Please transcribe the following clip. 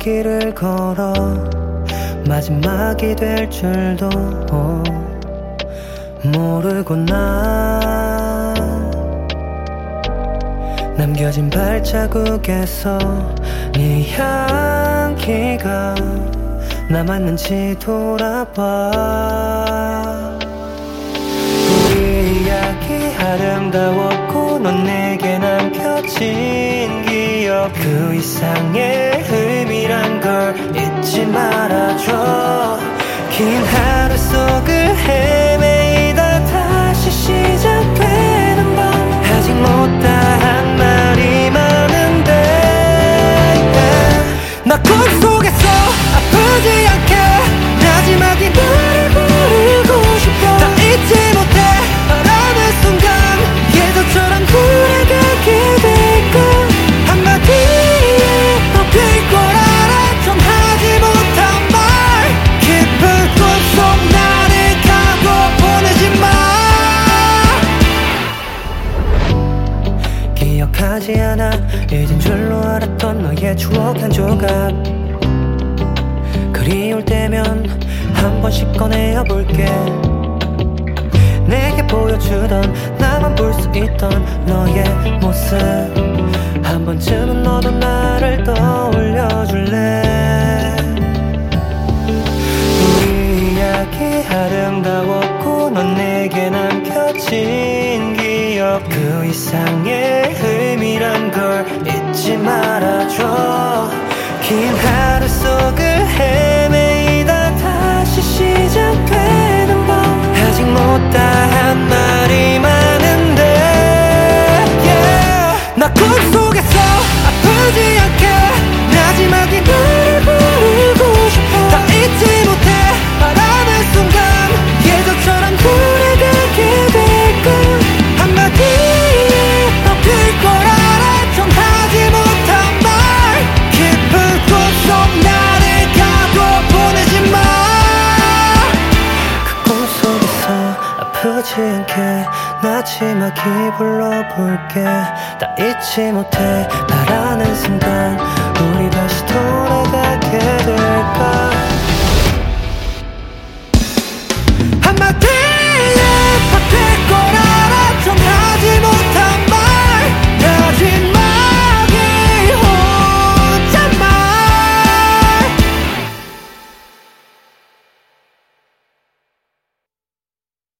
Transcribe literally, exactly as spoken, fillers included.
길을 걸어 마지막이 될 줄도 모르고 난 남겨진 발자국에서 네 향기가 남았는지 돌아봐. 우리 이야기 아름다웠고 넌 내게 남겨진 기억 그 이상의 의미란 걸 잊지 말아줘. 긴 하루 속을 헤매이다 다시 시작되는 밤 아직 못다한 말이 많은데 yeah. 나 꿈속에서 아프지 않게 마지막이 너를 부르고 싶어. 다 잊지 못해 바라는 순간 예전처럼 돌아가게 될까. 한마디에 덮일 걸 알아. 좀 하지 못한 말 깊은 꿈속 나를 가둬 보내지 마. 기억하지 않아 잊은 줄로 알았던 너의 추억 한 조각. 그리울 때면 한 번씩 꺼내어 볼게. 내게 보여주던 나만 볼 수 있던 너의 모습 한 번쯤은 너도 나를 떠올려줄래. 우리 이야기 아름다웠고 넌 내게 남겨진 기억 그 이상의 의미란 걸 잊지 말아줘. 긴 하루 속을 헤매이다 다시 시작되는 밤 아직 못다한 말이 많은데 yeah. 나 꿈속에서 아프지 않게 마지막이 너를 부르고 싶어. 다 잊지 못해 바라는 순간 예전처럼 돌아가게 될까. 한마디에 덮일 걸 알아. 좀 하지 못한 말 깊은 꿈속 나를 가둬 보내지 마. 그 꿈속에서 아프지 않게 마지막이 불러볼게. 다 잊지 못해 바라는 순간 우리 다시 돌아가게 될까.